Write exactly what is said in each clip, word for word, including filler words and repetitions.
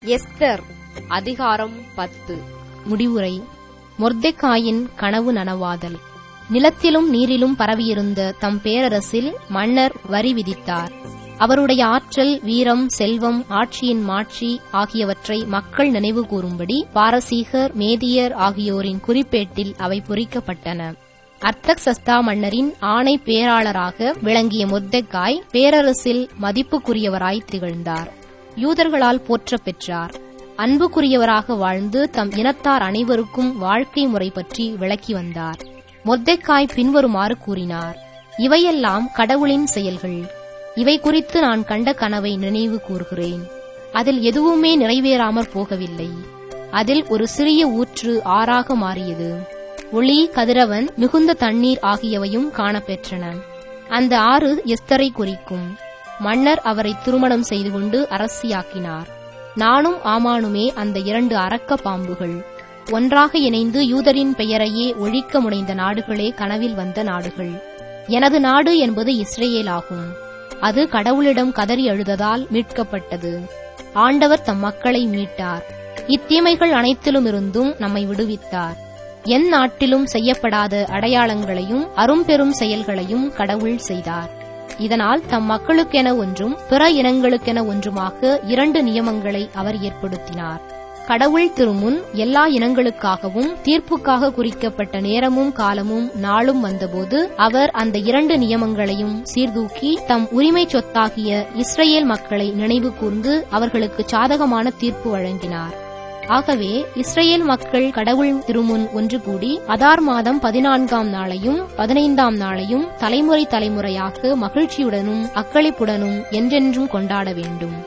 Esther அதிகாரம் பத்து. முடிவுரை. மொர்தெக்காயின் கனவு நனவாதல். நிலத்திலும் நீரிலும் பரவியிருந்த தம் பேரரசில் மன்னர் வரி விதித்தார். அவருடைய ஆற்றல், வீரம், செல்வம், ஆட்சியின் மாட்சி ஆகியவற்றை மக்கள் நினைவு கூறும்படி பாரசீகர், மேதியர் ஆகியோரின் குறிப்பேட்டில் அவை பொறிக்கப்பட்டன. அர்தக்சஸ்தா மன்னரின் ஆணை பேராளராக விளங்கிய மொர்தெக்காய் பேரரசில் மதிப்புக்குரியவராய் திகழ்ந்தார். யூதர்களால் போற்றப் பெற்றார். அன்புக்குரியவராக வாழ்ந்து தம் இனத்தார் அனைவருக்கும் வாழ்க்கை முறை பற்றி விளக்கி வந்தார். மொர்தெக்காய் பின்வருமாறு கூறினார்: இவையெல்லாம் கடவுளின் செயல்கள். இவை குறித்து நான் கண்ட கனவை நினைவு கூறுகிறேன். அதில் எதுவுமே நிறைவேறாமற் போகவில்லை. அதில் ஒரு சிறிய ஊற்று ஆறாக மாறியது. ஒளி, கதிரவன், மிகுந்த தண்ணீர் ஆகியவையும் காணப்பெற்றன. அந்த ஆறு எஸ்தரை குறிக்கும். மன்னர் அவரை திருமணம் செய்து கொண்டு அரசியாக்கினார். நானும் ஆமானுமே அந்த இரண்டு அரக்க பாம்புகள். ஒன்றாக இணைந்து யூதரின் பெயரையே ஒழிக்க முனைந்த நாடுகளே கனவில் வந்த நாடுகள். எனது நாடு என்பது இஸ்ரேல் ஆகும். அது கடவுளிடம் கதறி அழுததால் மீட்கப்பட்டது. ஆண்டவர் தம் மக்களை மீட்டார். இத்தீமைகள் அனைத்திலுமிருந்தும் நம்மை விடுவித்தார். என் நாட்டிலும் செய்யப்படாத அடையாளங்களையும் அரும்பெரும் செயல்களையும் கடவுள் செய்தார். இதனால் தம் மக்களுக்கென ஒன்றும் பிற இனங்களுக்கென ஒன்றுமாக இரண்டு நியமங்களை அவர் ஏற்படுத்தினார். கடவுள் திருமுன் எல்லா இனங்களுக்காகவும் தீர்ப்புக்காக குறிக்கப்பட்ட நேரமும் காலமும் நாளும் வந்தபோது அவர் அந்த இரண்டு நியமங்களையும் சீர்தூக்கி தம் உரிமை சொத்தாகிய இஸ்ரேல் மக்களை நினைவு கூர்ந்து அவர்களுக்கு சாதகமான தீர்ப்பு வழங்கினார். ஆகவே இஸ்ரேல் மக்கள் கடவுள் திருமுன் ஒன்று கூடி அதார் மாதம் பதினான்காம் நாளையும் பதினைந்தாம் நாளையும் தலைமுறை தலைமுறையாக மகிழ்ச்சியுடனும் அக்களிப்புடனும் என்றென்றும் கொண்டாட வேண்டும்.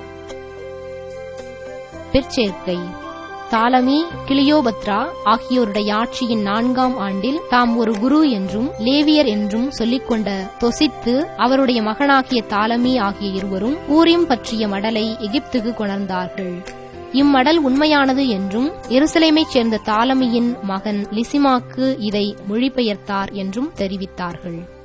பிற்சேர்க்கை. தாலமி, கிளியோபத்ரா ஆகியோருடைய ஆட்சியின் நான்காம் ஆண்டில் தாம் ஒரு குரு என்றும் லேவியர் என்றும் சொல்லிக்கொண்ட தொசித்து அவருடைய மகனாகிய தாலமி ஆகிய இருவரும் ஊரிம் பற்றிய மடலை எகிப்துக்கு கொணர்ந்தார்கள். இம்மடல் உண்மையானது என்றும் எருசலேமைச் சேர்ந்த தாலமியின் மகன் லிசிமாக்கு இதை மொழிபெயர்த்தார் என்றும் தெரிவித்தார்கள்.